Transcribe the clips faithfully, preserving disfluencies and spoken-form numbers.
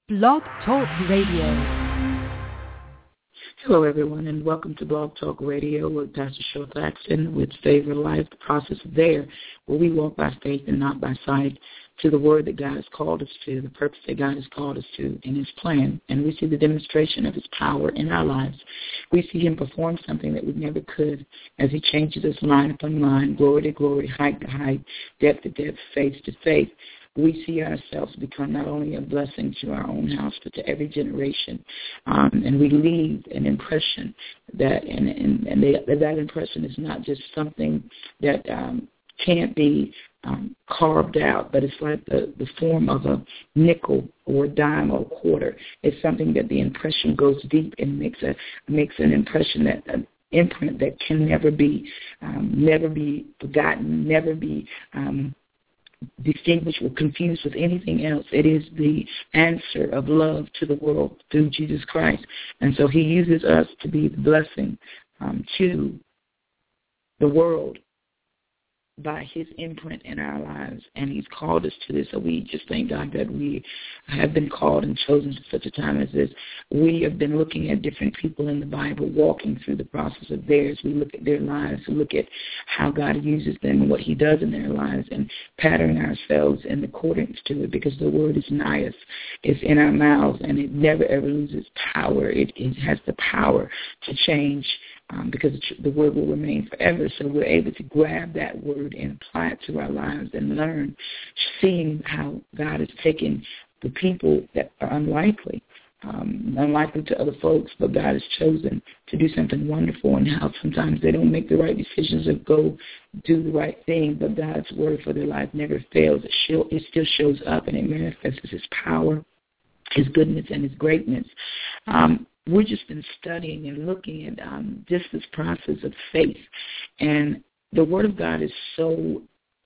Blog Talk Radio. Hello, everyone, and welcome to Blog Talk Radio with Pastor Cheryl Thaxton with Favor Life, the process there where we walk by faith and not by sight to the word that God has called us to, the purpose that God has called us to in His plan. And we see the demonstration of His power in our lives. We see Him perform something that we never could as He changes us line upon line, glory to glory, height to height, depth to depth, faith to faith. We see ourselves become not only a blessing to our own house, but to every generation. Um, and we leave an impression that, and, and, and they, that impression is not just something that um, can't be um, carved out, but it's like the, the form of a nickel or a dime or a quarter. It's something that the impression goes deep and makes a makes an impression that an imprint that can never be, um, never be forgotten, never be um, distinguished or confused with anything else. It is the answer of love to the world through Jesus Christ. And so He uses us to be the blessing um, to the world by His imprint in our lives, and He's called us to this. So we just thank God that we have been called and chosen for such a time as this. We have been looking at different people in the Bible walking through the process of theirs. We look at their lives, we look at how God uses them and what He does in their lives, and pattern ourselves in accordance to it, because the word is nigh us. It's in our mouths, and it never ever loses power. It, it has the power to change Um, because the word will remain forever. So we're able to grab that word and apply it to our lives and learn, seeing how God has taken the people that are unlikely, um, unlikely to other folks, but God has chosen to do something wonderful, and how sometimes they don't make the right decisions or go do the right thing, but God's word for their life never fails. It, show, it still shows up, and it manifests His power, His goodness, and His greatness. Um, We've just been studying and looking at um, just this process of faith. And the Word of God is so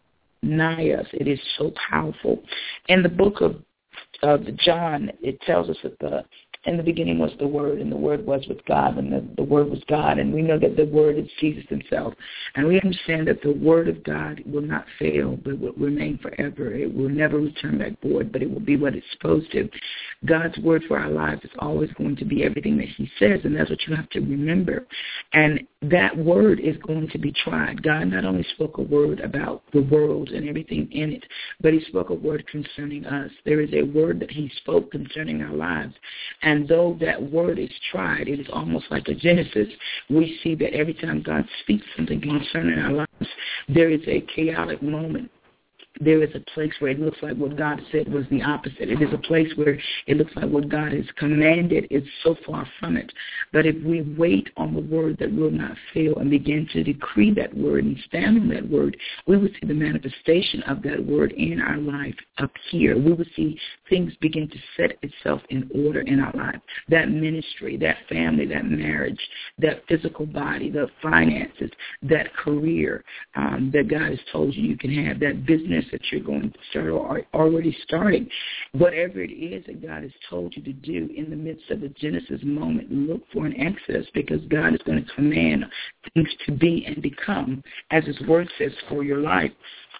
nigh us. It is so powerful. In the book of uh, John, it tells us that the in the beginning was the Word, and the Word was with God, and the, the Word was God. And we know that the Word is Jesus Himself. And we understand that the Word of God will not fail, but will remain forever. It will never return back void, but it will be what it's supposed to. God's Word for our lives is always going to be everything that He says, and that's what you have to remember. And that Word is going to be tried. God not only spoke a word about the world and everything in it, but He spoke a word concerning us. There is a word that He spoke concerning our lives. And though that word is tried, it is almost like a Genesis. We see that every time God speaks something concerning our lives, there is a chaotic moment. There is a place where it looks like what God said was the opposite. It is a place where it looks like what God has commanded is so far from it. But if we wait on the word that will not fail and begin to decree that word and stand on that word, we will see the manifestation of that word in our life up here. We will see things begin to set itself in order in our life. That ministry, that family, that marriage, that physical body, the finances, that career um, that God has told you you can have, that business that you're going to start or are already starting. Whatever it is that God has told you to do in the midst of the Genesis moment, look for an Exodus, because God is going to command things to be and become, as His word says, for your life.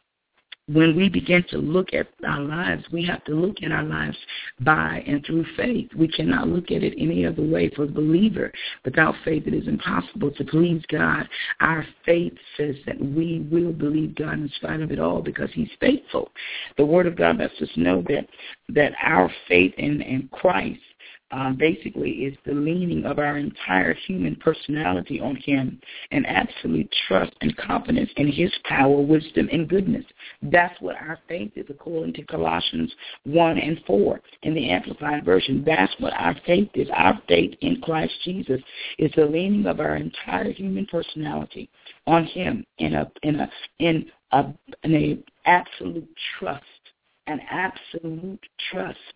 When we begin to look at our lives, we have to look at our lives by and through faith. We cannot look at it any other way. For the believer, without faith, it is impossible to please God. Our faith says that we will believe God in spite of it all, because He's faithful. The Word of God lets us know that that our faith in, in Christ Um, basically is the leaning of our entire human personality on Him, and absolute trust and confidence in His power, wisdom, and goodness. That's what our faith is, according to Colossians one and four in the Amplified Version. That's what our faith is. Our faith in Christ Jesus is the leaning of our entire human personality on Him in a in a in a in a absolute trust, an absolute trust,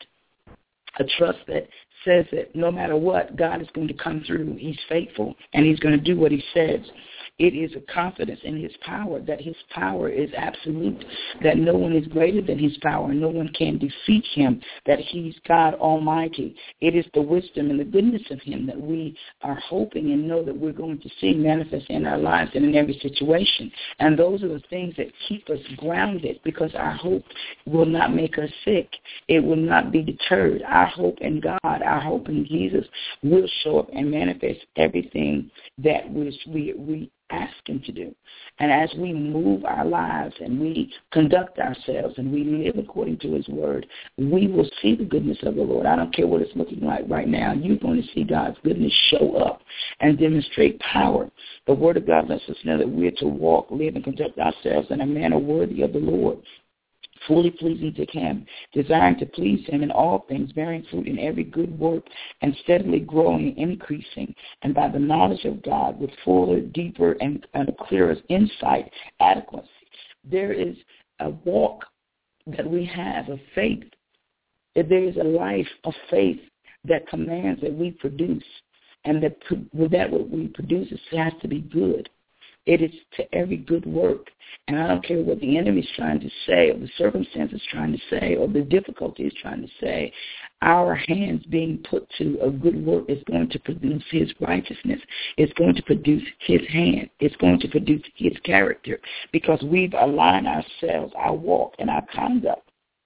a trust that says that no matter what, God is going to come through. He's faithful, and He's going to do what He says. It is a confidence in his power, that his power is absolute, that no one is greater than his power, no one can defeat him, that he's God Almighty. It is the wisdom and the goodness of him that we are hoping and know that we're going to see manifest in our lives and in every situation. And those are the things that keep us grounded, because our hope will not make us sick. It will not be deterred. Our hope in God, our hope in Jesus will show up and manifest everything that we, we, we ask him to do. And as we move our lives and we conduct ourselves and we live according to his word, we will see the goodness of the Lord. I don't care what it's looking like right now. You're going to see God's goodness show up and demonstrate power. The word of God lets us know that we're to walk, live, and conduct ourselves in a manner worthy of the Lord, fully pleasing to him, desiring to please him in all things, bearing fruit in every good work, and steadily growing and increasing, and by the knowledge of God with fuller, deeper, and, and clearer insight, adequacy. There is a walk that we have of faith. There is a life of faith that commands that we produce, and that that what we produce has to be good. It is to every good work. And I don't care what the enemy is trying to say, or the circumstances trying to say, or the difficulty is trying to say. Our hands being put to a good work is going to produce his righteousness. It's going to produce his hand. It's going to produce his character, because we've aligned ourselves, our walk, and our conduct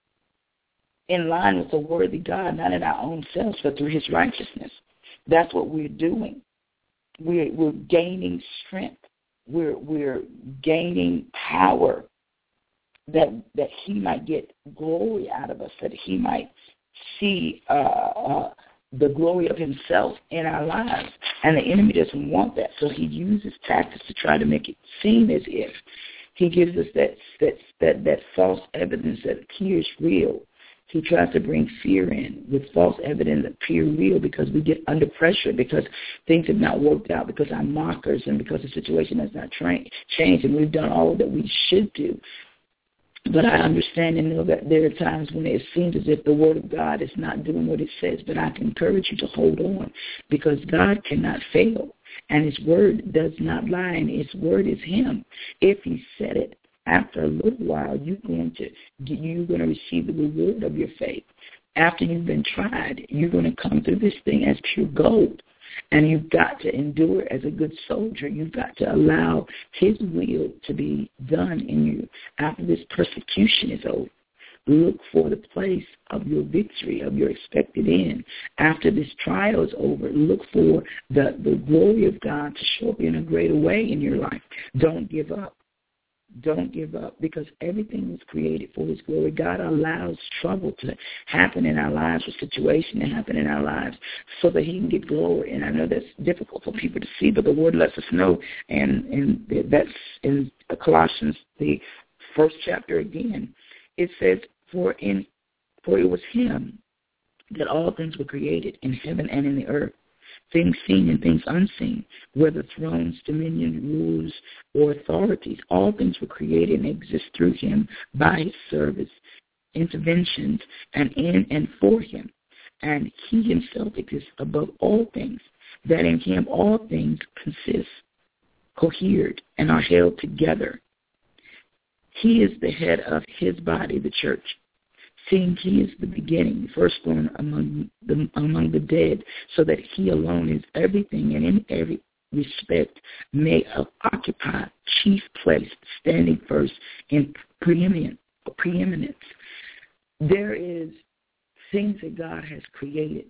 in line with a worthy God, not in our own selves, but through his righteousness. That's what we're doing. We're, we're gaining strength. We're we're gaining power, that that he might get glory out of us, that he might see uh, uh, the glory of himself in our lives. And the enemy doesn't want that, so he uses tactics to try to make it seem as if he gives us that that that, that false evidence that appears real. He tries to bring fear in with false evidence that appear real, because we get under pressure, because things have not worked out, because our mockers, and because the situation has not tra- changed, and we've done all that we should do. But I understand and know that there are times when it seems as if the word of God is not doing what it says, but I can encourage you to hold on, because God cannot fail, and his word does not lie, and his word is him. If he said it, after a little while, you're going to you're going to receive the reward of your faith. After you've been tried, you're going to come through this thing as pure gold. And you've got to endure as a good soldier. You've got to allow his will to be done in you. After this persecution is over, look for the place of your victory, of your expected end. After this trial is over, look for the, the glory of God to show up in a greater way in your life. Don't give up. Don't give up, because everything was created for his glory. God allows trouble to happen in our lives, or situation to happen in our lives, so that he can get glory. And I know that's difficult for people to see, but the word lets us know, and, and that's in Colossians, the first chapter again. It says, for in for it was him that all things were created in heaven and in the earth, things seen and things unseen, whether thrones, dominion, rules, or authorities. All things were created and exist through him, by his service, interventions, and in and for him. And he himself exists above all things, that in him all things consist, cohered, and are held together. He is the head of his body, the church, seeing he is the beginning, firstborn among the among the dead, so that he alone is everything, and in every respect may occupy chief place, standing first in preeminence. preeminence. There is things that God has created.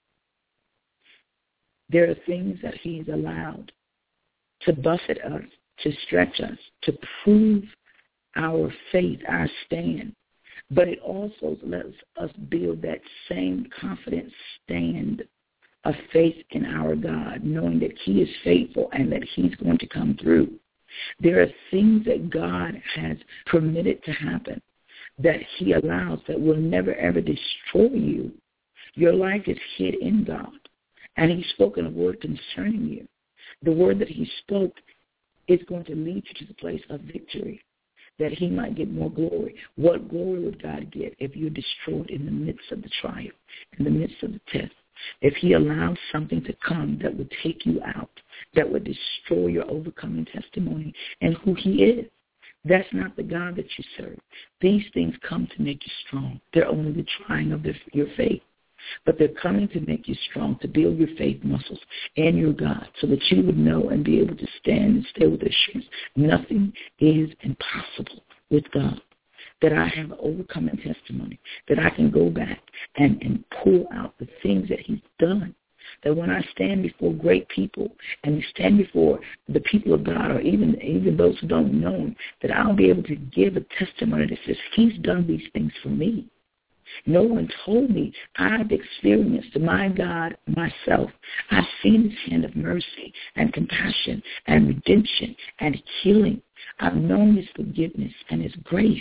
There are things that he's allowed to buffet us, to stretch us, to prove our faith, our stand. But it also lets us build that same confident stand of faith in our God, knowing that he is faithful and that he's going to come through. There are things that God has permitted to happen, that he allows, that will never, ever destroy you. Your life is hid in God, and he's spoken a word concerning you. The word that he spoke is going to lead you to the place of victory, that he might get more glory. What glory would God get if you're destroyed in the midst of the trial, in the midst of the test? if he allows something to come that would take you out, that would destroy your overcoming testimony and who he is. That's not the God that you serve. These things come to make you strong. They're only the trying of the, your faith. But they're coming to make you strong, to build your faith muscles and your God, so that you would know and be able to stand and stay with assurance. Nothing is impossible with God. That I have an overcoming testimony, that I can go back and, and pull out the things that he's done. That when I stand before great people and stand before the people of God, or even even those who don't know him, that I'll be able to give a testimony that says he's done these things for me. No one told me. I've experienced my God myself. I've seen his hand of mercy and compassion and redemption and healing. I've known his forgiveness and his grace.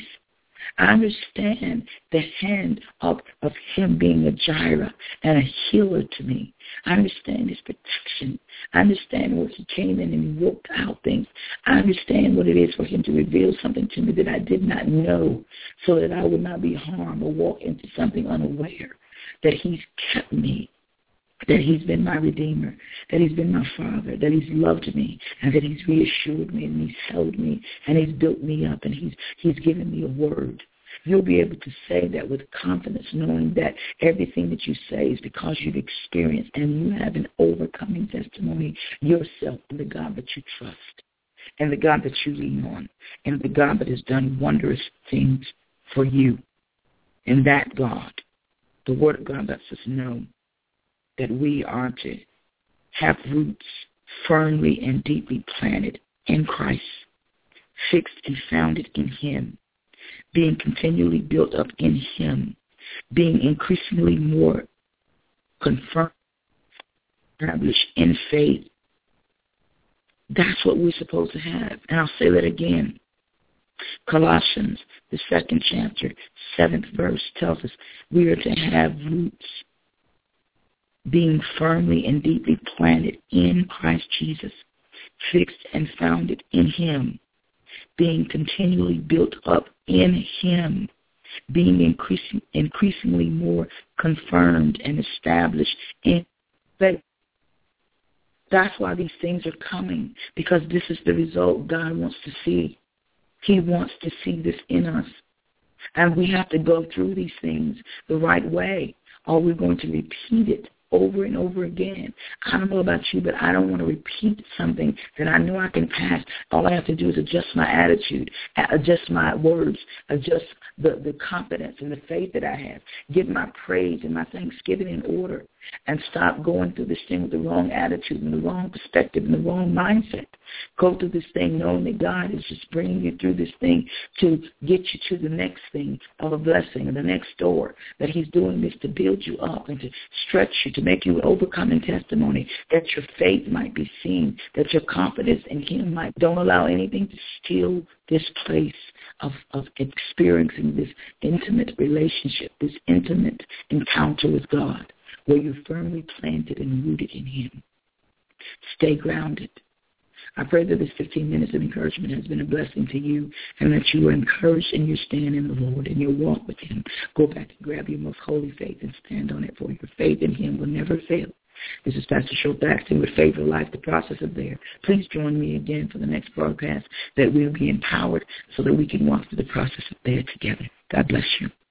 I understand the hand of, of him being a Jireh and a healer to me. I understand his protection. I understand what he came in and he worked out things. I understand what it is for him to reveal something to me that I did not know, so that I would not be harmed or walk into something unaware. That he's kept me. That he's been my Redeemer, that he's been my Father, that he's loved me, and that he's reassured me, and he's held me, and he's built me up, and he's he's given me a word. You'll be able to say that with confidence, knowing that everything that you say is because you've experienced, and you have an overcoming testimony yourself in the God that you trust, and the God that you lean on, and the God that has done wondrous things for you. And that God, the Word of God lets us know that we are to have roots firmly and deeply planted in Christ, fixed and founded in him, being continually built up in him, being increasingly more confirmed, established in faith. That's what we're supposed to have. And I'll say that again. Colossians, the second chapter, seventh verse tells us we are to have roots being firmly and deeply planted in Christ Jesus, fixed and founded in him, being continually built up in him, being increasing, increasingly more confirmed and established in faith. That's why these things are coming, because this is the result God wants to see. He wants to see this in us. And we have to go through these things the right way, or we're going to repeat it over and over again. I don't know about you, but I don't want to repeat something that I know I can pass. All I have to do is adjust my attitude, adjust my words, adjust the, the confidence and the faith that I have, give my praise and my thanksgiving in order, and stop going through this thing with the wrong attitude and the wrong perspective and the wrong mindset. Go through this thing knowing that God is just bringing you through this thing to get you to the next thing of a blessing or the next door, that he's doing this to build you up and to stretch you, to make you an overcoming testimony, that your faith might be seen, that your confidence in him might. Don't allow anything to steal this place of, of experiencing this intimate relationship, this intimate encounter with God, where you're firmly planted and rooted in him. Stay grounded. I pray that this fifteen minutes of encouragement has been a blessing to you, and that you are encouraged in your stand in the Lord and your walk with him. Go back and grab your most holy faith and stand on it, for your faith in him will never fail. This is Pastor Cheryl Thaxton with Favor Life, the process of there. Please join me again for the next broadcast, that we'll be empowered so that we can walk through the process of there together. God bless you.